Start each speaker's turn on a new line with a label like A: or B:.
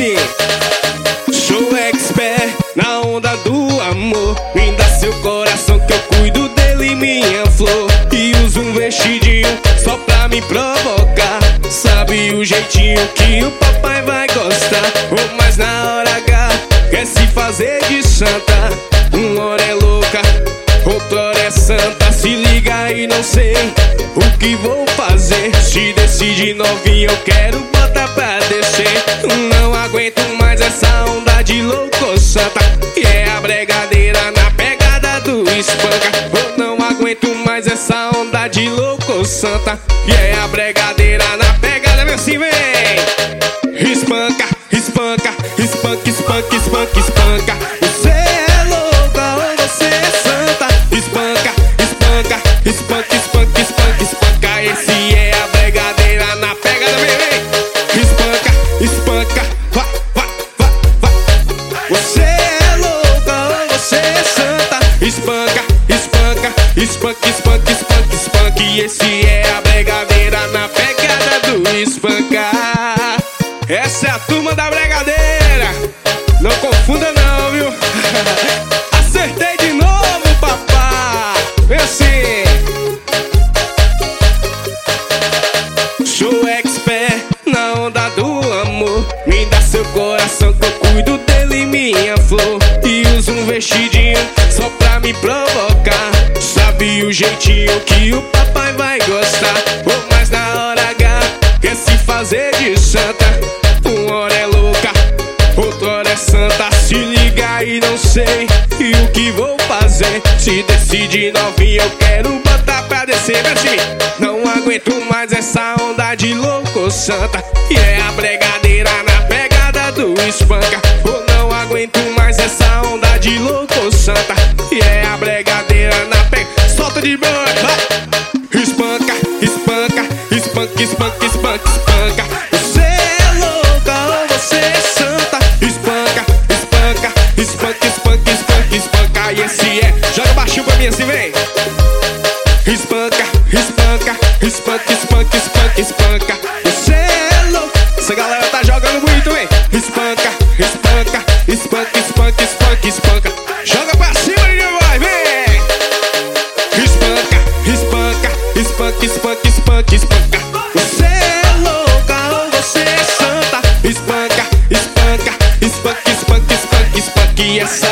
A: assim. Sou expert na onda do amor. Me dá seu coração que eu cuido dele, minha flor. E uso um vestidinho só pra me provocar. Sabe o jeitinho que o papai vai gostar. Oh, mas na hora H quer se fazer de santa. Uma hora é louca, outra hora é santa. Se liga aí, não sei o que vou fazer. Se decide novinho, eu quero botar pra descer. Não aguento mais essa onda de louco santa. E é a bregadeira na pegada do espanca. Eu não aguento mais essa onda de louco santa. E é a bregadeira na pegada, vem assim, vem. Espanca, espanca, espanca, espanca, espanca, espanca. Você é louca ou você é santa? Espanca, espanca, espanca, espanca, espanca, espanca. Esse é a bregadeira na pegada, vem, vem. Espanca, espanca, vai, vai, vai, vai. Você é louca ou você é santa? Espanca, espanca, espanca, espanca, espanca, espanca. E esse é a bregadeira na pegada do espancar. Essa é a turma da bregadeira. Não confunda não, viu? Acertei de novo, papá. Vem assim. Sou expert na onda do amor. Me dá seu coração que eu cuido dele, minha flor. E uso um vestidinho só pra me provocar. Sabe o jeitinho que o papai vai gostar. Oh, mas na hora H quer se fazer de santa. Uma hora é louca, outra hora é santa. Se liga aí, não sei e o que vou fazer. Se decide novinho, eu quero botar pra descer. Assim, não aguento mais essa onda de louco santa. E é a bregadeira na pegada do espanca. Eu não aguento mais essa onda de louco santa. E é a bregadeira na pegada. Solta de boa, vai. Espanca, espanca, espanca, espanca, espanca, espanca. Você é louca ou você é santa? Espanca, espanca, espanca, espanca, espanca, espanca. E esse é, joga baixinho pra mim assim, vem. Espanca, espanca, espanca, espanca, espanca, espanca. Você é louca. Essa galera tá jogando muito, vem. Espanca, espanca, espanca, espanca, espanca, espanca. Joga pra cima, ninguém vai, vem. Espanca, espanca, espanca, espanca, espanca, espanca. Você é louca ou você é santa? Espanca, espanca, espanca, espanca, espanca, espanca. E essa